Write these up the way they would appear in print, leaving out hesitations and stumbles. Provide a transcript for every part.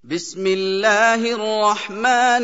بسم الله الرحمن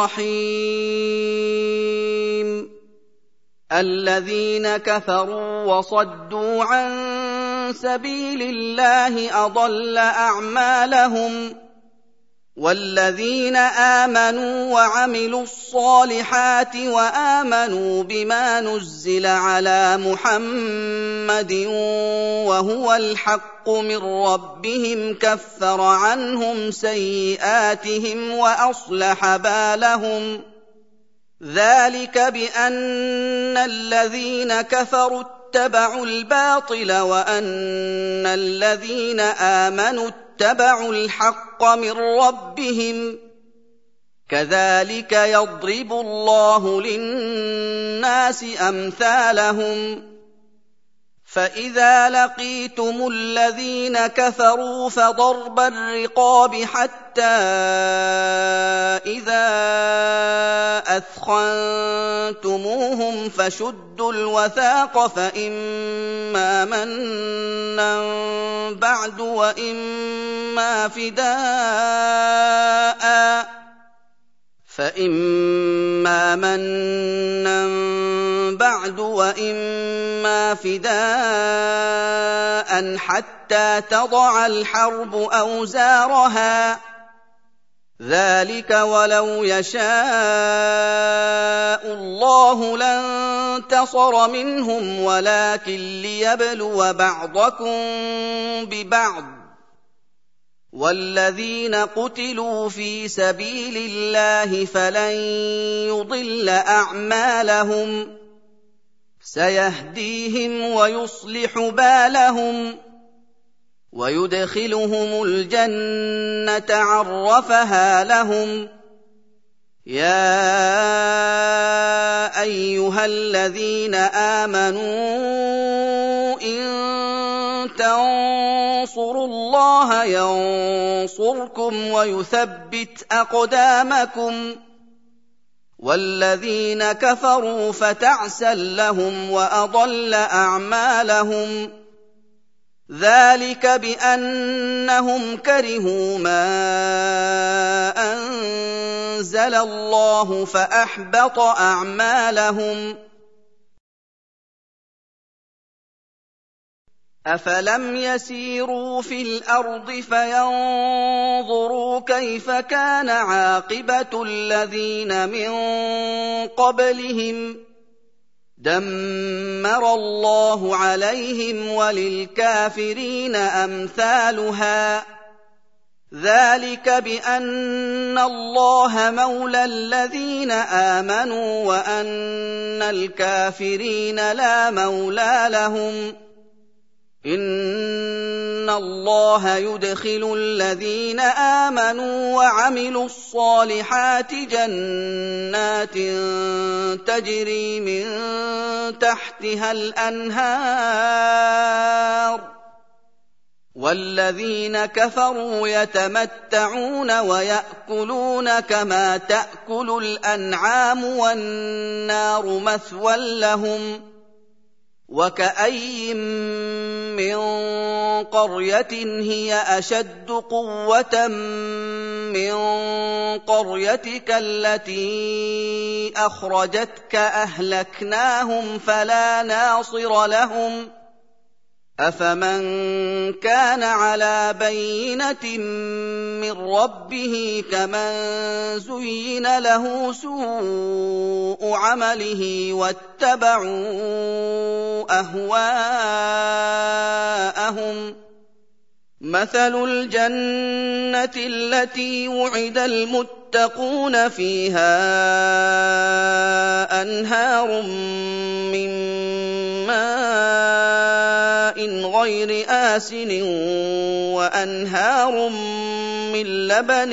الرحيم الذين كفروا وصدوا عن سبيل الله أضل أعمالهم والذين آمنوا وعملوا الصالحات وآمنوا بما نزل على محمد وهو الحق من ربهم كفر عنهم سيئاتهم وأصلح بالهم ذلك بأن الذين كفروا اتبعوا الباطل وأن الذين آمنوا اتبعوا الحق من ربهم كذلك يضرب الله للناس أمثالهم فإذا لقيتم الذين كفروا فضرب الرقاب حتى إذا أثخنتموهم فشدوا الوثاق فإما منا بعد وإما فداء حتى تضع الحرب أوزارها ذلك ولو يشاء الله لانتصر منهم ولكن ليبلو بعضكم ببعض والذين قتلوا في سبيل الله فلن يضل أعمالهم سيهديهم ويصلح بالهم ويدخلهم الجنة عرفها لهم يا أيها الذين آمنوا إن تنصروا الله ينصركم ويثبت أقدامكم والذين كفروا فتعسا لهم وأضل أعمالهم ذلك بأنهم كرهوا ما أنزل الله فأحبط أعمالهم أفلم يسيروا في الأرض فينظروا كيف كان عاقبة الذين من قبلهم دمر الله عليهم وللكافرين أمثالها ذلك بأن الله مولى الذين آمنوا وأن الكافرين لا مولى لهم إن الله يدخل الذين آمنوا وعملوا الصالحات جنات تجري من تحتها الأنهار والذين كفروا يتمتعون ويأكلون كما تأكل الأنعام والنار مثوى لهم وكأين من قرية هي أشد قوة من قريتك التي أخرجتك أهلكناهم فلا ناصر لهم أفمن كان على بينة من ربه كمن زين له سوء عمله واتبعوا أهواءهم مثل الجنة التي وعد المتقون فيها أنهار من ماء غير آسن وأنهار من لبن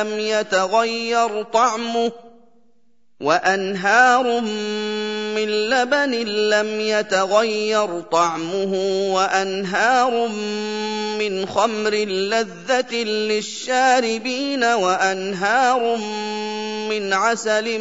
لم يتغير طعمه وأنهار من خمر لذة للشاربين وأنهار من عسل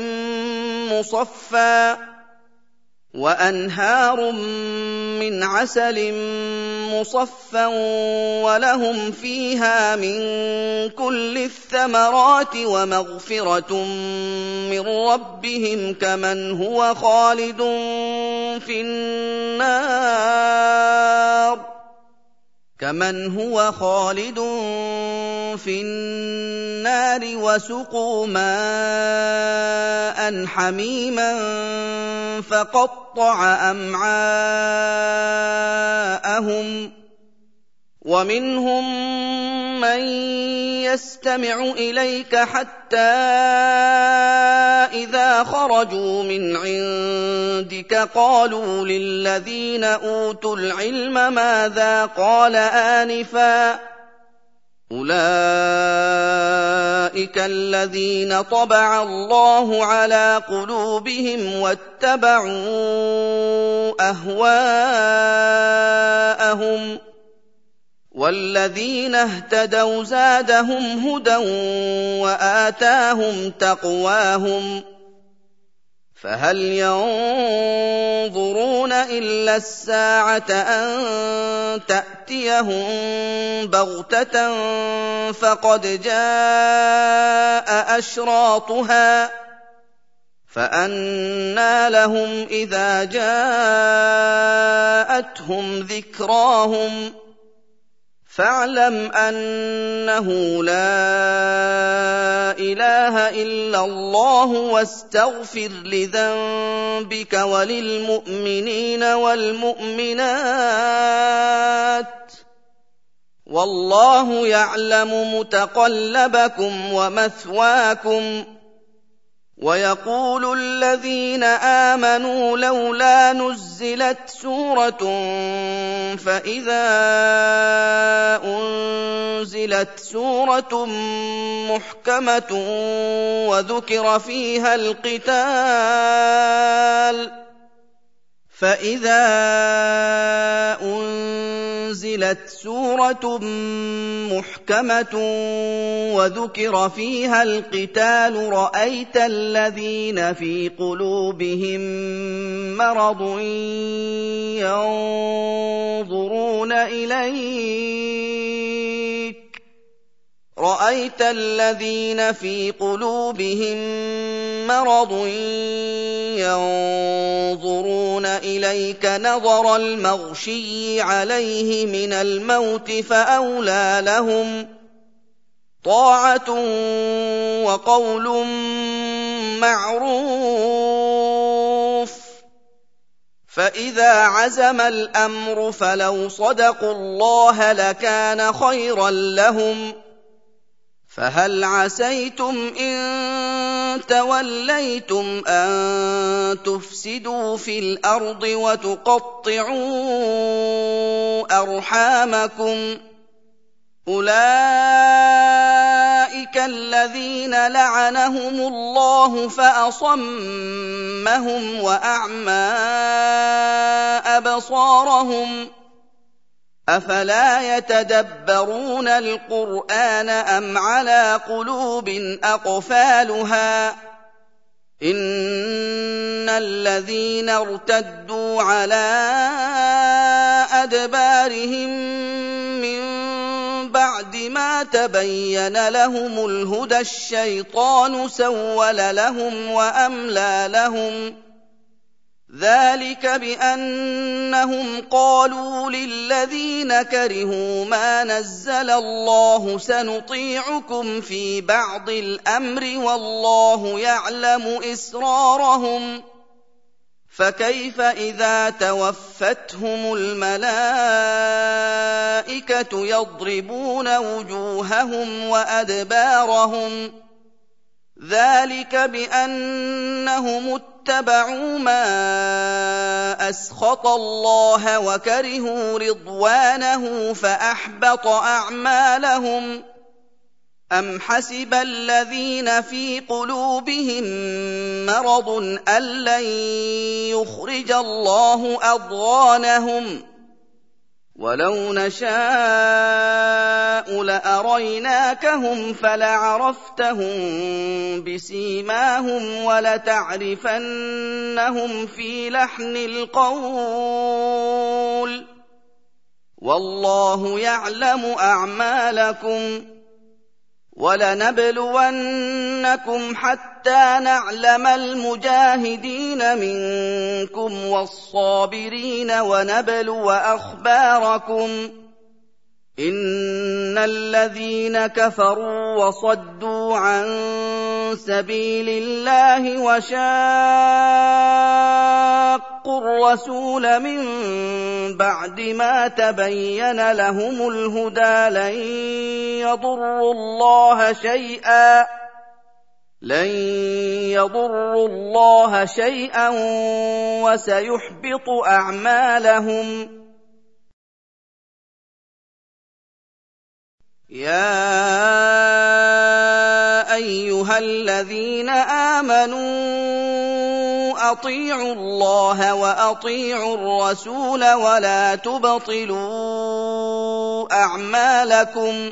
مصفا ولهم فيها من كل الثمرات ومغفرة من ربهم كمن هو خالد في النار وسقوا ماء حميما فقطع أمعاءهم ومنهم من يستمع إليك حتى إذا خرجوا من عندك قالوا للذين أوتوا العلم ماذا قال آنفا أولئك الذين طبع الله على قلوبهم واتبعوا أهواءهم والذين اهتدوا زادهم هدى وآتاهم تقواهم فهل ينظرون إلا الساعة أن تأتيهم بغتة فقد جاء أشراطها فأنى لهم إذا جاءتهم ذكراهم فاعلم أنه لا إله إلا الله واستغفر لذنبك وللمؤمنين والمؤمنات والله يعلم متقلبكم ومثواكم ويقول الذين آمنوا لولا نزلت سورة فإذا أنزلت سورة محكمة وذكر فيها القتال رأيت الذين في قلوبهم مرض ينظرون إليك نظر المغشي عليه من الموت فأولى لهم طاعة وقول معروف فإذا عزم الأمر فلو صدقوا الله لكان خيرا لهم فهل عسيتم إن توليتم أن تفسدوا في الأرض وتقطعوا أرحامكم أولئك الذين لعنهم الله فأصمهم وأعمى أبصارهم أفلا يتدبرون القرآن أم على قلوب أقفالها إن الذين ارتدوا على أدبارهم من بعد ما تبين لهم الهدى الشيطان سول لهم وأملى لهم ذلك بأنهم قالوا للذين كرهوا ما نزل الله سنطيعكم في بعض الأمر والله يعلم إسرارهم فكيف إذا توفتهم الملائكة يضربون وجوههم وأدبارهم ذلك بأنهم اتبعوا ما أسخط الله وكرهوا رضوانه فأحبط أعمالهم أم حسب الذين في قلوبهم مرض أن لن يخرج الله أضغانهم ولو نشاء لأريناكهم فلعرفتهم بسيماهم ولتعرفنهم في لحن القول والله يعلم أعمالكم ولنبلونكم حتى نعلم المجاهدين منكم والصابرين ونبلو أخباركم إن الذين كفروا وصدوا عن سبيل الله وشاقوا الرسول من بعد ما تبين لهم الهدى لن يضروا الله شيئا وسيحبط أعمالهم يا أيها الذين آمنوا أطيعوا الله وأطيعوا الرسول ولا تبطلوا أعمالكم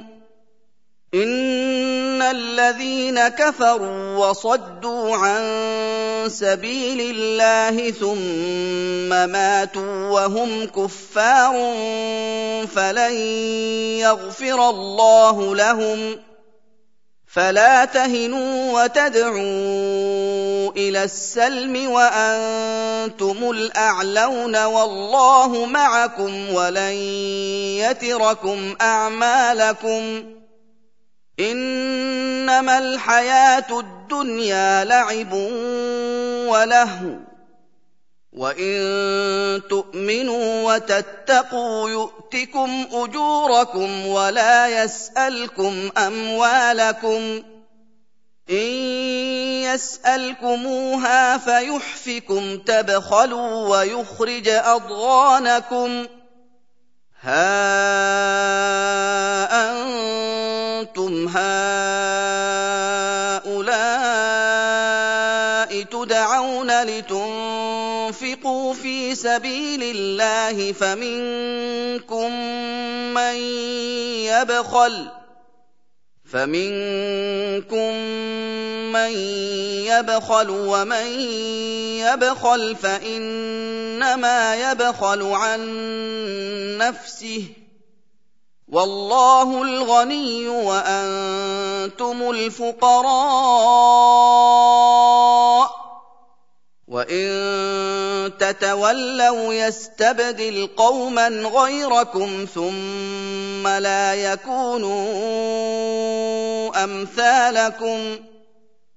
إن الذين كفروا وصدوا عن سبيل الله ثم ماتوا وهم كفار فلن يغفر الله لهم فلا تهنوا وتدعوا إلى السلم وأنتم الأعلون والله معكم ولن يتركم أعمالكم إنما الحياة الدنيا لعب ولهو وإن تؤمنوا وتتقوا يؤتكم أجوركم ولا يسألكم أموالكم إن يسألكموها فيحفكم تبخلوا ويخرج أضغانكم ها أنتم هؤلاء تدعون لتنفقوا في سبيل الله فمنكم من يبخل ومن يبخل فإنما يبخل عن نفسه والله الغني وأنتم الفقراء وإن تتولوا يستبدل قوما غيركم ثم لا يكونوا أمثالكم